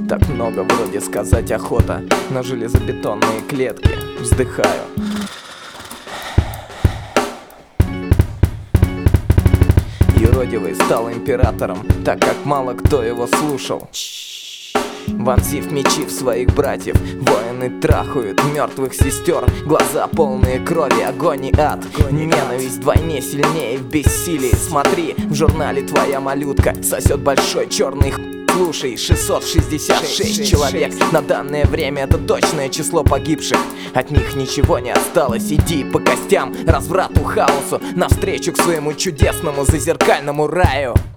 Так много вроде сказать охота, но железобетонные клетки. Вздыхаю. Юродивый стал императором, так как мало кто его слушал. Вонзив мечи в своих братьев, воины трахают мертвых сестер. Глаза полные крови, огонь и ад. Ненависть вдвойне сильнее в бессилии. Смотри, в журнале твоя малютка сосет большой черный хуй. Слушай, 666 человек. На данное время это точное число погибших. От них ничего не осталось. Иди по костям, разврату, хаосу, навстречу к своему чудесному зазеркальному раю.